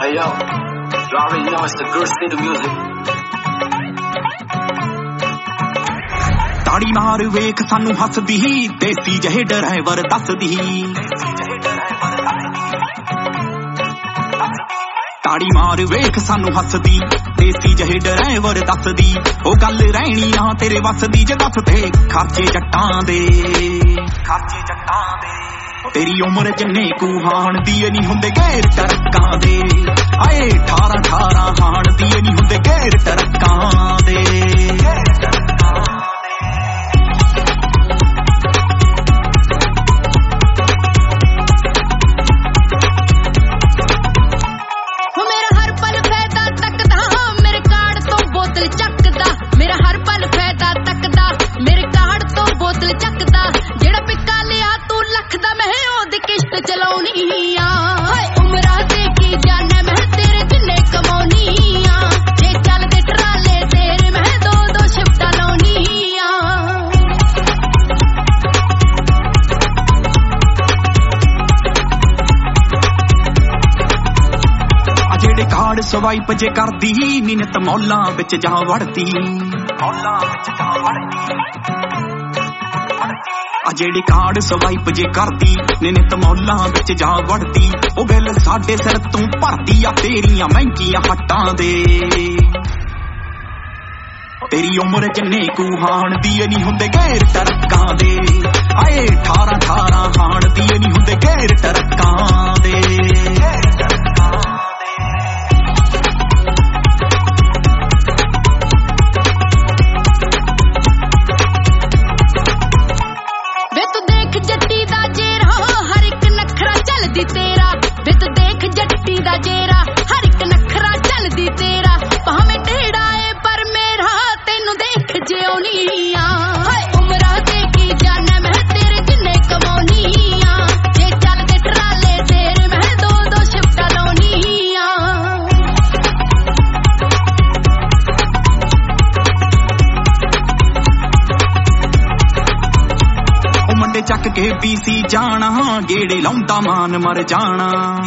Hey yo, you already know it's the Good City music. ਤਾੜੀ ਮਾਰ ਵੇਖ ਸਾਨੂੰ ਹੱਸਦੀ ਦੇਸੀ ਜਿਹੇ ਡਰਾਈਵਰ ਦੱਸਦੀ ਤਾੜੀ ਮਾਰ ਵੇਖ ਸਾਨੂੰ ਹੱਸਦੀ ਦੇਸੀ ਜਿਹੇ ਡਰਾਈਵਰ ਦੱਸਦੀ ਉਹ ਗੱਲ ਰਹਿਣੀ ਨਾ ਤੇਰੇ ਵੱਸ ਦੀ ਜੇ ਦੱਸ ਤੇ ਖਰਚੇ ਜੱਟਾਂ ਦੇ ਤੇਰੀ ਉਮਰ ਜਿੰਨੇ ਕੁ ਹਾਣ ਦੀ ਨਹੀਂ ਹੁੰਦੇ ਗੈਰ ਟਰੱਕਾਂ ਦੇ ਆਏ 18 ਹਾਣ ਦੀ ਨਹੀਂ ਹੁੰਦੇ ਗੈਰ ਟਰੱਕਾਂ ਦੇ ਚਲਾਉਣੀ ਆ ਉਮਰਾਂ ਤੇ ਕੀ ਜਾਣੇ ਮੈਂ ਤੇਰੇ ਜਿੰਨੇ ਕਮਾਉਣੀ ਆ ਜੇ ਚੱਲਦੇ ਟਰਾਲੇ ਤੇਰੇ ਮੈਂ ਦੋ ਸ਼ਿਫਟਾਂ ਲਾਉਣੀ ਆ ਆ ਜਿਹੜੇ ਕਾਰਡ ਸਵਾਈਪ ਜੇ ਕਰਦੀ ਨਿਤ ਮੌਲਾਂ ਵਿੱਚ ਜਾ ਵੜਦੀ ਆ ਜਿਹੜੀ ਕਾਰਡ ਸਵਾਈਪ ਜੇ ਕਰਦੀ ਨਿਤ ਮੌਲਾਂ ਵਿੱਚ ਜਾ ਵੜਦੀ ਉਹ ਬਿੱਲ ਸਾਡੇ ਸਿਰ ਤੋਂ ਭਰਦੀ ਆ ਤੇਰੀਆਂ ਮਹਿੰਗੀਆਂ ਹੱਟਾਂ ਦੇ ਤੇਰੀ ਉਮਰ ਜਿੰਨੇ ਕੁ ਹਾਣ ਦੀ ਨਹੀਂ ਹੁੰਦੇ ਗੈਰ ਟਰੱਕਾਂ ਦੇ ਆਏ 18 ਹਾਣ ਦੀ ਨਹੀਂ ਹੁੰਦੇ ਗੈਰ ਟਰੱਕਾਂ ਦੇ ਤੇਰਾ ਵੇ ਤੂੰ ਦੇਖ ਜੱਟੀ ਦਾ ਜੇਰਾ ਹਰ ਇੱਕ ਨਖਰਾ ਚੱਲਦੀ ਤੇਰਾ ਭਾਵੇਂ ਢੇੜਾ ਏ ਪਰ ਮੇਰਾ ਤੈਨੂੰ ਦੇਖ ਜਿਉਣੀ ਆ ਉਮਰਾਂ ਤੇ ਕੀ ਜਾਣੇ ਮੈਂ ਤੇਰੇ ਜਿੰਨੇ ਕਮਾਉਣੀ ਆ ਜੇ ਚੱਲਦੇ ਟਰਾਲੇ ਤੇਰੇ ਮੈਂ ਦੋ ਸ਼ਿਫਟਾਂ ਲਾਉਣੀ ਆ ਉਹ ਮੰਡੇ ਚੱਕ ਕੇ ਪੀਸੀ ਜਾਣਾ ਗੇੜੇ ਲਾਉਂਦਾ ਮਾਨ ਮਰ ਜਾਣਾ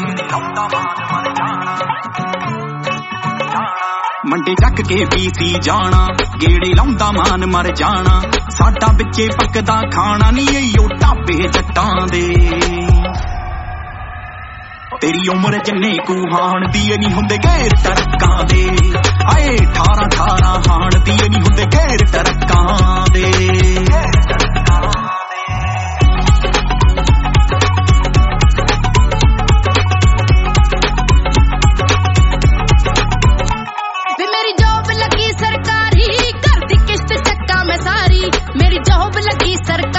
ਮੰਡੇ ਚੱਕ ਕੇ ਪੀਸੀ ਜਾਣਾ ਗੇੜੇ ਲਾਉਂਦਾ ਮਾਨ ਮਰ ਜਾਣਾ ਸਾਡਾ ਵਿੱਚੇ ਪੱਕਦਾ ਖਾਣਾ ਨਹੀਂ ਏਯੋ ਢਾਬੇ ਜੱਟਾਂ ਦੇ ਤੇਰੀ ਉਮਰ ਜਿੰਨੇ ਕੁ ਹਾਣ ਦੀ ਨਹੀਂ ਹੁੰਦੇ ਗੈਰ ਟਰੱਕਾਂ ਦੇ ਆਏ 18 ਹਾਣ ਦੀ ਨਹੀਂ ਹੁੰਦੇ ਗੈਰ ਟਰੱਕਾਂ ਦੇ मेरी जॉब लगी सरकारी